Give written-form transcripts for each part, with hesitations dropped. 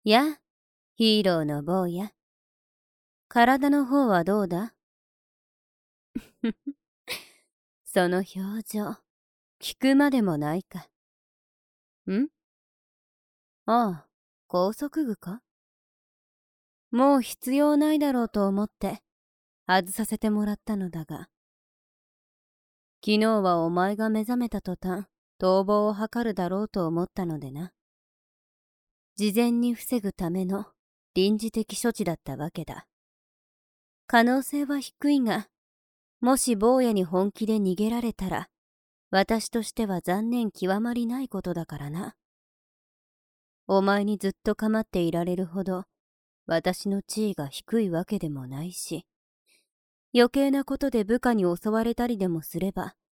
や、ヒーローの坊や。体の方はどうだ？その表情、聞くまでもないか。ん？ああ、拘束具か？もう必要ないだろうと思って、外させてもらったのだが。昨日はお前が目覚めた途端、逃亡を図るだろうと思ったのでな。事前に防ぐための臨時的処置だったわけだ。可能性は低いが、もし坊やに本気で逃げられたら、私としては残念極まりないことだからな。お前にずっと構っていられるほど、私の地位が低いわけでもないし、余計なことで部下に襲われたりでもすれば、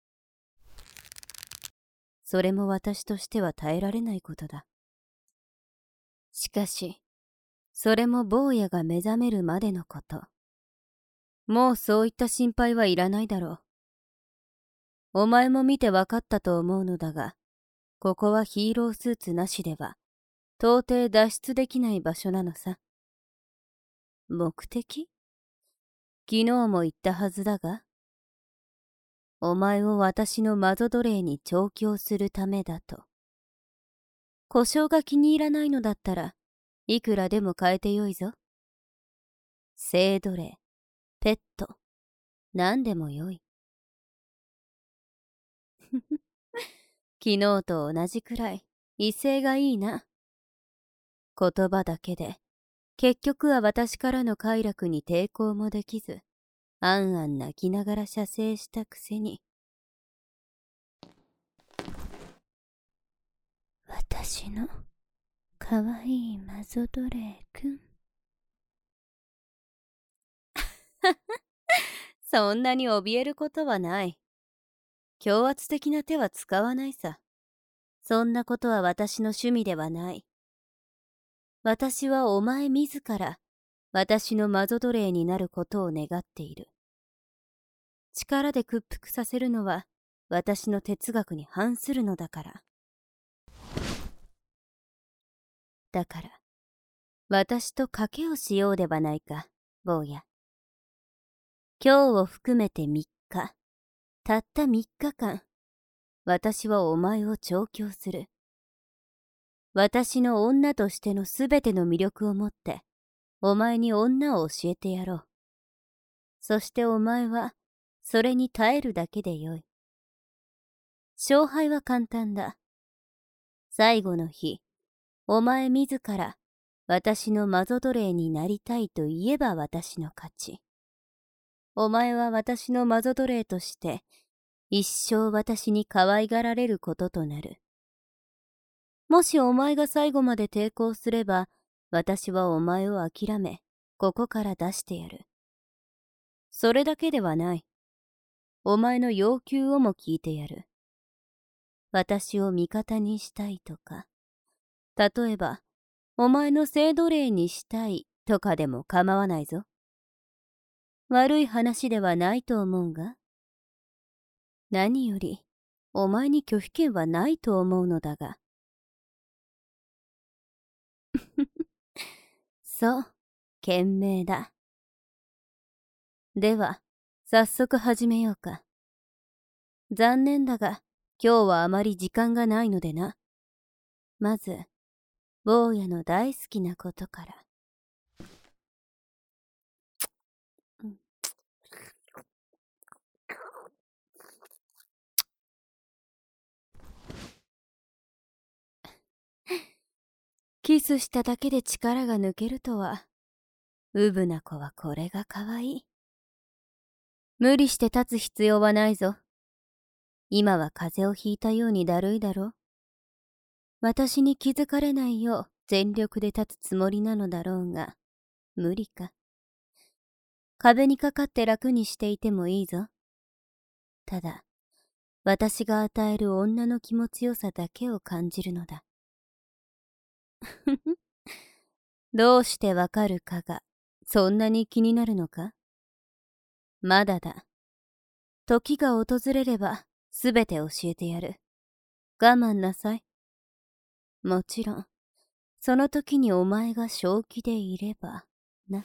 それも私としては耐えられないことだ。しかし、それも坊やが目覚めるまでのこと。もうそういった心配はいらないだろう。お前も見てわかったと思うのだが、ここはヒーロースーツなしでは、到底脱出できない場所なのさ。目的？昨日も言ったはずだが、お前を私の魔女奴隷に調教するためだと。故障が気に入らないのだったら、いくらでも変えてよいぞ。性奴隷、ペット、何でもよい。昨日と同じくらい威勢がいいな。言葉だけで、結局は私からの快楽に抵抗もできず、あんあん泣きながら射精したくせに。私のかわいい魔女奴隷くん。そんなに怯えることはない。強圧的な手は使わないさ。そんなことは私の趣味ではない。私はお前自ら、私の魔女奴隷になることを願っている。力で屈服させるのは、私の哲学に反するのだから。だから、私と賭けをしようではないか、坊や。今日を含めて3日、たった3日間、私はお前を調教する。私の女としてのすべての魅力をもって、お前に女を教えてやろう。そしてお前は、それに耐えるだけでよい。勝敗は簡単だ。最後の日、お前自ら、私の魔女奴隷になりたいと言えば私の勝ち。お前は私の魔女奴隷として、一生私に可愛がられることとなる。もしお前が最後まで抵抗すれば、私はお前を諦め、ここから出してやる。それだけではない。お前の要求をも聞いてやる。私を味方にしたいとか、例えば、お前の性奴隷にしたいとかでも構わないぞ。悪い話ではないと思うが、何より、お前に拒否権はないと思うのだが。そう、賢明だ。では、早速始めようか。残念だが、今日はあまり時間がないのでな。まず、坊やの大好きなことから。キスしただけで力が抜けるとは、うぶな子はこれが可愛い。無理して立つ必要はないぞ。今は風邪をひいたようにだるいだろ。私に気づかれないよう全力で立つつもりなのだろうが、無理か。壁にかかって楽にしていてもいいぞ。ただ、私が与える女の気持ちよさだけを感じるのだ。どうしてわかるかが、そんなに気になるのか？まだだ。時が訪れれば、すべて教えてやる。我慢なさい。もちろん、 その時にお前が正気でいればな。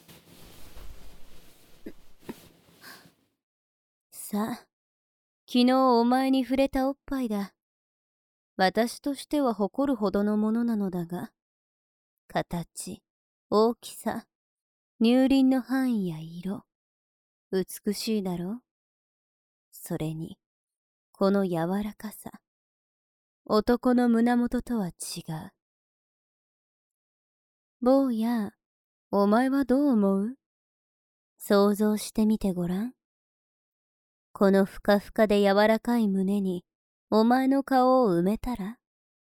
さあ、昨日お前に触れたおっぱいだ。私としては誇るほどのものなのだが、形、大きさ、乳輪の範囲や色、美しいだろう。それに、この柔らかさ、男の胸元とは違う。坊や、お前はどう思う？想像してみてごらん。このふかふかで柔らかい胸に、お前の顔を埋めたら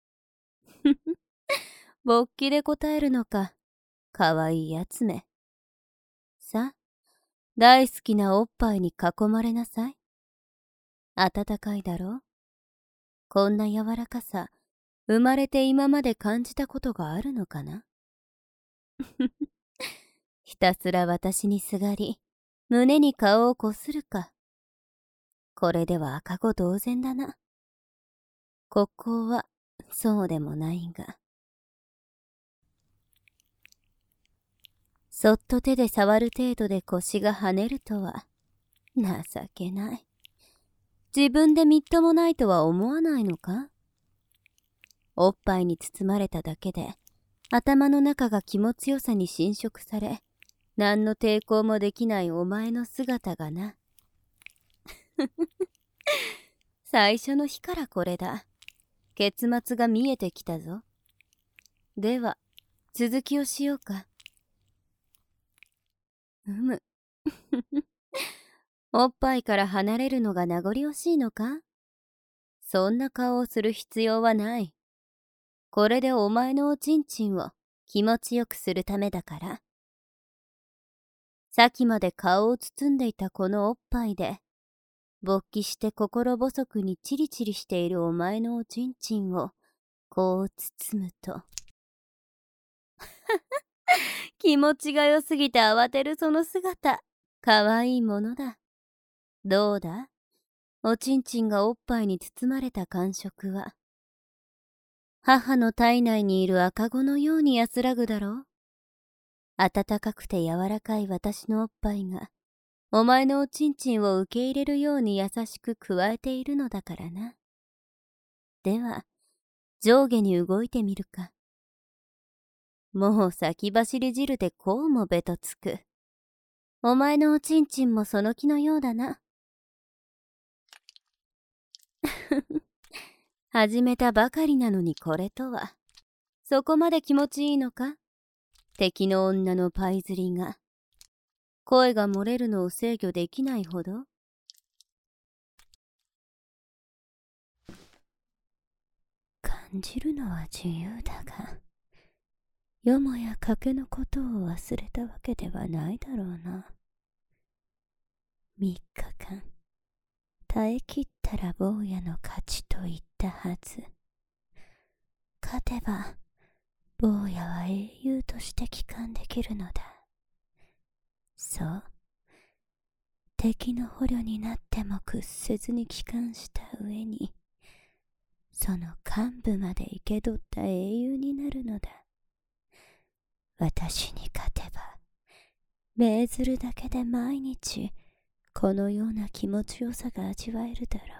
勃起で答えるのか、かわいいやつめ。さ、大好きなおっぱいに囲まれなさい。暖かいだろう？こんな柔らかさ、生まれて今まで感じたことがあるのかなひたすら私にすがり、胸に顔をこするか。これでは赤子同然だな。ここは、そうでもないが。そっと手で触る程度で腰が跳ねるとは、情けない。自分でみっともないとは思わないのか？おっぱいに包まれただけで、頭の中が気持ちよさに侵食され、何の抵抗もできないお前の姿がな。最初の日からこれだ。結末が見えてきたぞ。では、続きをしようか。おっぱいから離れるのが名残惜しいのか？そんな顔をする必要はない。これでお前のおちんちんを気持ちよくするためだから。さっきまで顔を包んでいたこのおっぱいで、勃起して心細くにチリチリしているお前のおちんちんを、こう包むと。気持ちが良すぎて慌てるその姿、かわいいものだ。どうだ？おちんちんがおっぱいに包まれた感触は。母の体内にいる赤子のように安らぐだろう。暖かくて柔らかい私のおっぱいが、お前のおちんちんを受け入れるように優しく加えているのだからな。では、上下に動いてみるか。もう先走り汁でこうもべとつく。お前のおちんちんもその気のようだな。始めたばかりなのにこれとは。そこまで気持ちいいのか？敵の女のパイズリが。声が漏れるのを制御できないほど？感じるのは自由だが、よもや賭けのことを忘れたわけではないだろうな。3日間、耐え切ったら坊やの勝ちと言ったはず。勝てば、坊やは英雄として帰還できるのだ。そう。敵の捕虜になっても屈せずに帰還した上に、その幹部まで生け取った英雄になるのだ。私に勝てば、命ずるだけで毎日、このような気持ちよさが味わえるだろ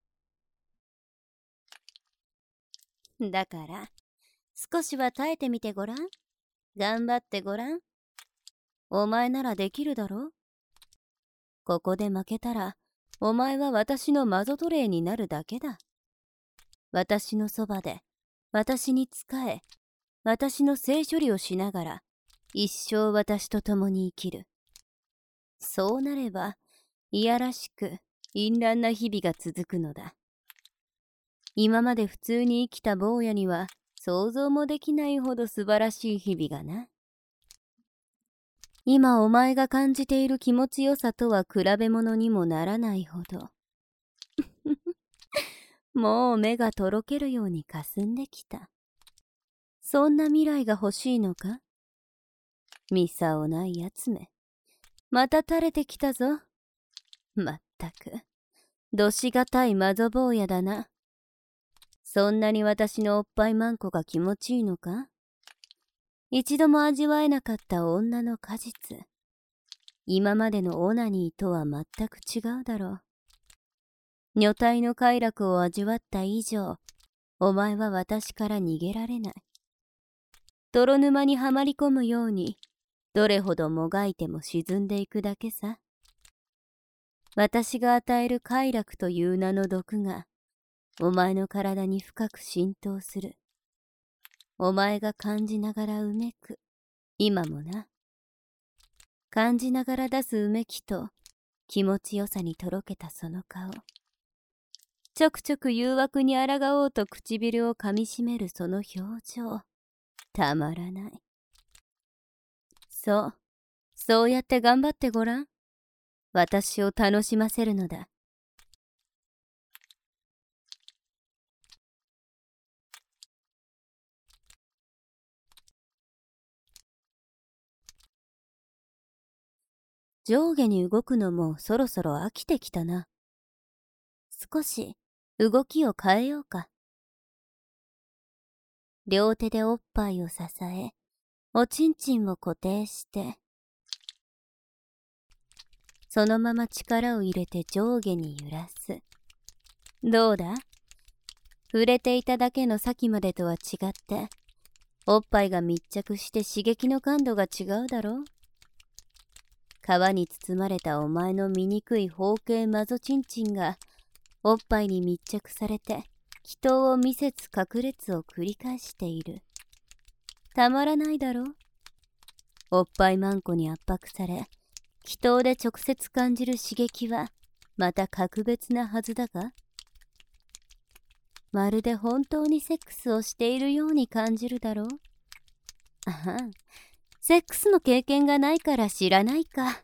う。だから、少しは耐えてみてごらん。頑張ってごらん。お前ならできるだろう。ここで負けたら、お前は私のマゾ奴隷になるだけだ。私のそばで、私に仕え、私の性処理をしながら、一生私と共に生きる。そうなれば、いやらしく、淫乱な日々が続くのだ。今まで普通に生きた坊やには、想像もできないほど素晴らしい日々がな。今お前が感じている気持ちよさとは比べ物にもならないほど。もう目がとろけるように霞んできた。そんな未来が欲しいのか？ミサオないやつめ。また垂れてきたぞ。まったく、どしがたいマゾ坊やだな。そんなに私のおっぱいマンコが気持ちいいのか？ 一度も味わえなかった女の果実。今までのオナニーとは全く違うだろう。女体の快楽を味わった以上、お前は私から逃げられない。泥沼にはまり込むように、どれほどもがいても沈んでいくだけさ。私が与える快楽という名の毒が、お前の体に深く浸透する。お前が感じながらうめく。今もな。感じながら出すうめきと、気持ちよさにとろけたその顔。ちょくちょく誘惑に抗おうと唇を噛みしめるその表情。たまらない。そうやって頑張ってごらん。私を楽しませるのだ。上下に動くのもそろそろ飽きてきたな。少し動きを変えようか。両手でおっぱいを支え、おちんちんを固定して、そのまま力を入れて上下に揺らす。どうだ？触れていただけの先までとは違って、おっぱいが密着して刺激の感度が違うだろう？皮に包まれたお前の醜い包茎マゾチンチンが、おっぱいに密着されて、祈祷を見せつ隠れつを繰り返している。たまらないだろう？おっぱいマンコに圧迫され、祈祷で直接感じる刺激は、また格別なはずだが、まるで本当にセックスをしているように感じるだろう？あはん、セックスの経験がないから知らないか。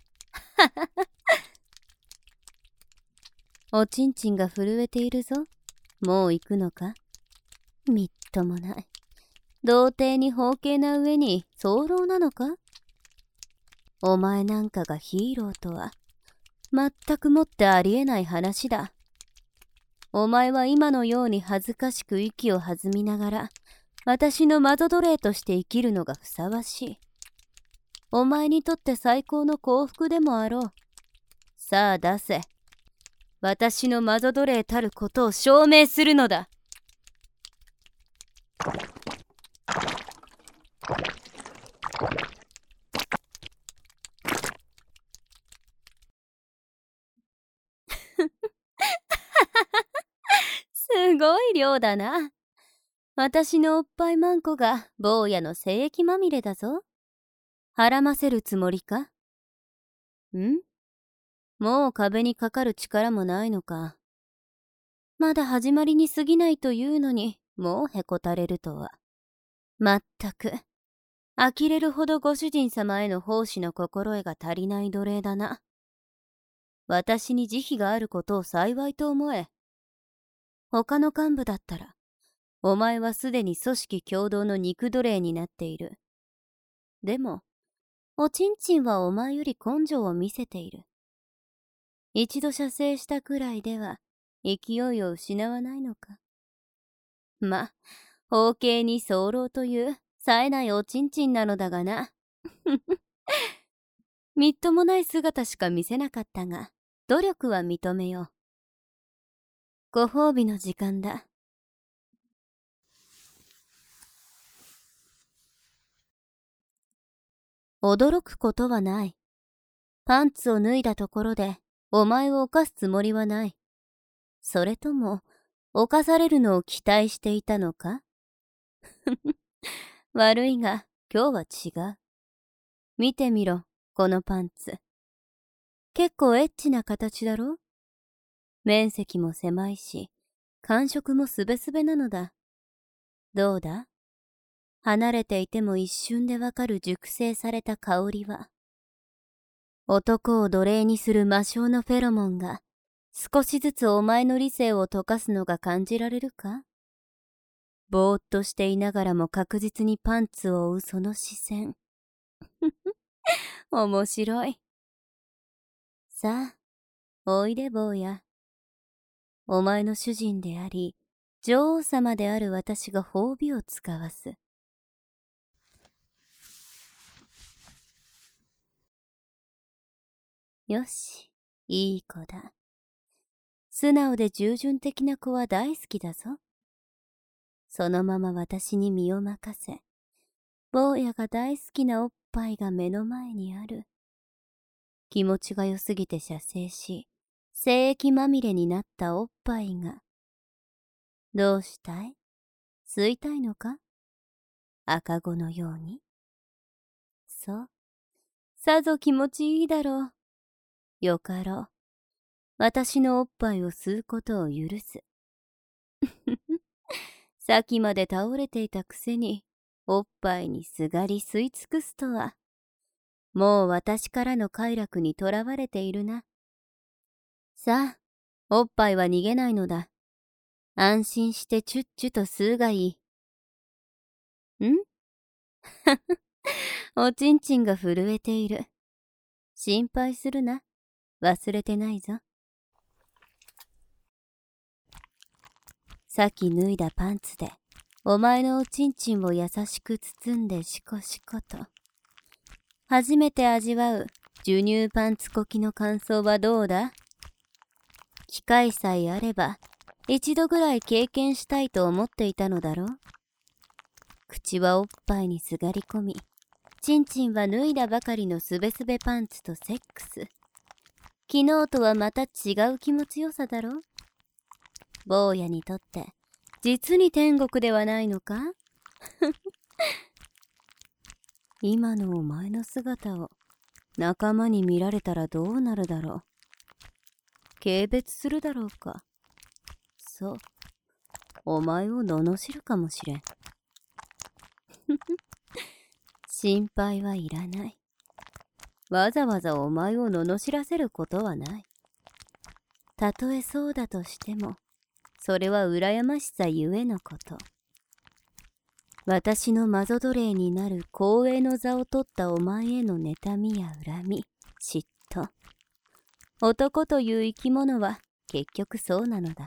おちんちんが震えているぞ。もう行くのか？みっともない。童貞に包茎な上に早漏なのか？お前なんかがヒーローとは、全くもってありえない話だ。お前は今のように恥ずかしく息を弾みながら、私のマゾ奴隷として生きるのがふさわしい。お前にとって最高の幸福でもあろう。さあ出せ。私のマゾ奴隷たることを証明するのだ。すごい量だな。私のおっぱいマンコが坊やの精液まみれだぞ。はらませるつもりか？もう壁にかかる力もないのか。まだ始まりに過ぎないというのに、もうへこたれるとは。まったく、呆れるほどご主人様への奉仕の心得が足りない奴隷だな。私に慈悲があることを幸いと思え。他の幹部だったら、お前はすでに組織共同の肉奴隷になっている。でも、おちんちんはお前より根性を見せている。一度射精したくらいでは、勢いを失わないのか。ま、包茎に早漏という冴えないおちんちんなのだがな。みっともない姿しか見せなかったが、努力は認めよう。ご褒美の時間だ。驚くことはない。パンツを脱いだところで、お前を犯すつもりはない。それとも、犯されるのを期待していたのか？悪いが、今日は違う。見てみろ、このパンツ。結構エッチな形だろ？面積も狭いし、感触もすべすべなのだ。どうだ？離れていても一瞬でわかる熟成された香りは、男を奴隷にする魔性のフェロモンが、少しずつお前の理性を溶かすのが感じられるか？ぼーっとしていながらも確実にパンツを追うその視線。面白い。さあ、おいで坊や。お前の主人であり、女王様である私が褒美を使わす。 よし、いい子だ。素直で従順的な子は大好きだぞ。そのまま私に身を任せ、坊やが大好きなおっぱいが目の前にある。気持ちが良すぎて射精し、精液まみれになったおっぱいが。どうしたい？吸いたいのか？赤子のように。そう。さぞ気持ちいいだろう。よかろう。私のおっぱいを吸うことを許す。さっきまで倒れていたくせに、おっぱいにすがり吸い尽くすとは。もう私からの快楽にとらわれているな。さあ、おっぱいは逃げないのだ。安心してチュッチュと吸うがいい。んおちんちんが震えている。心配するな。忘れてないぞ。さっき脱いだパンツで、お前のおちんちんを優しく包んでシコシコと。初めて味わう授乳パンツこきの感想はどうだ？機会さえあれば、一度ぐらい経験したいと思っていたのだろう。口はおっぱいにすがり込み、ちんちんは脱いだばかりのすべすべパンツとセックス。昨日とはまた違う気持ちよさだろう。坊やにとって実に天国ではないのか？今のお前の姿を仲間に見られたらどうなるだろう。軽蔑するだろうか。そう、お前を罵るかもしれん。心配はいらない。わざわざお前を罵らせることはない。たとえそうだとしても、それは羨ましさゆえのこと。私のマゾ奴隷になる光栄の座を取ったお前への妬みや恨み、嫉妬。男という生き物は結局そうなのだ。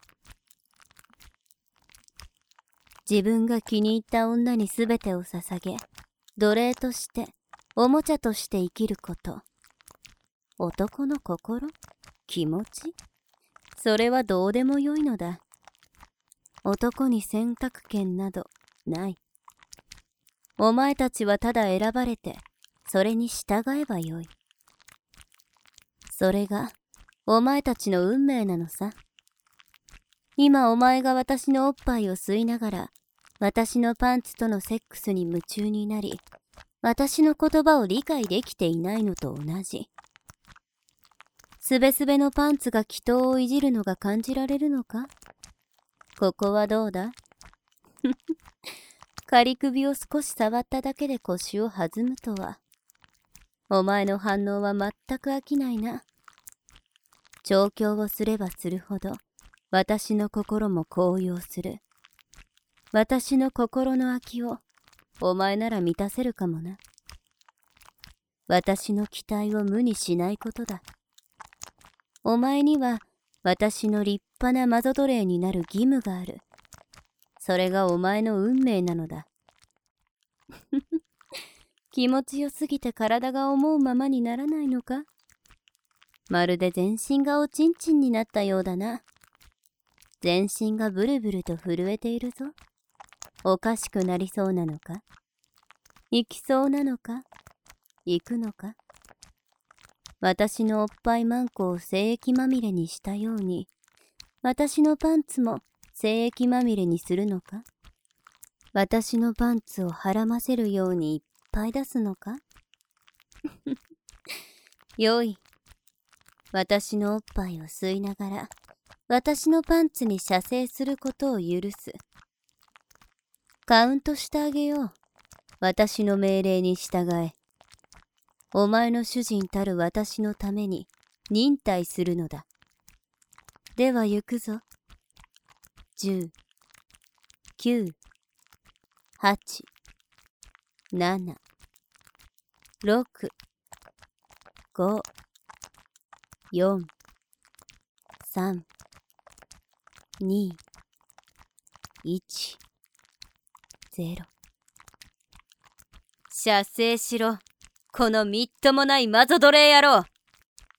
自分が気に入った女に全てを捧げ、奴隷として、おもちゃとして生きること。男の心？気持ち？それはどうでもよいのだ。男に選択権などない。お前たちはただ選ばれて、それに従えばよい。それが、お前たちの運命なのさ。今お前が私のおっぱいを吸いながら、私のパンツとのセックスに夢中になり、私の言葉を理解できていないのと同じ。すべすべのパンツが気筒をいじるのが感じられるのか？ここはどうだ？仮首を少し触っただけで腰を弾むとは。お前の反応は全く飽きないな。調教をすればするほど、私の心も高揚する。私の心の空きを、お前なら満たせるかもな。私の期待を無にしないことだ。お前には、私の立派なマゾ奴隷になる義務がある。それがお前の運命なのだ。気持ちよすぎて体が思うままにならないのか？まるで全身がおちんちんになったようだな。全身がブルブルと震えているぞ。おかしくなりそうなのか？行きそうなのか？行くのか？私のおっぱいマンコを精液まみれにしたように、私のパンツも精液まみれにするのか？私のパンツをはらませるようにいっぱい出すのか？よい。私のおっぱいを吸いながら、私のパンツに射精することを許す。カウントしてあげよう。私の命令に従え。お前の主人たる私のために忍耐するのだ。では行くぞ。10、9、8、7、6、5、4、3、2、1、0。射精しろ。このみっともないマゾ奴隷野郎。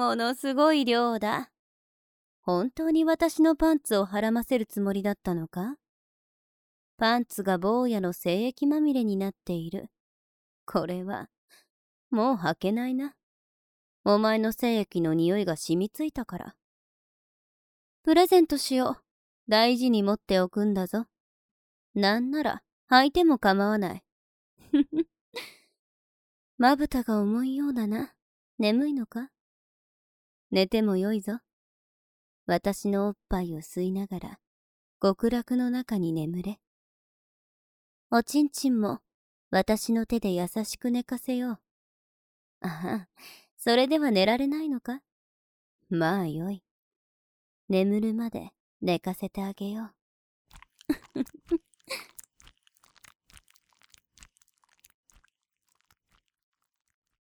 ものすごい量だ。本当に私のパンツをはらませるつもりだったのか？パンツが坊やの精液まみれになっている。これは、もう履けないな。お前の精液の匂いが染みついたから。プレゼントしよう。大事に持っておくんだぞ。なんなら、履いても構わない。まぶたが重いようだな。眠いのか？寝てもよいぞ。私のおっぱいを吸いながら、極楽の中に眠れ。おちんちんも、私の手で優しく寝かせよう。ああ、それでは寝られないのか？まあよい。眠るまで寝かせてあげよう。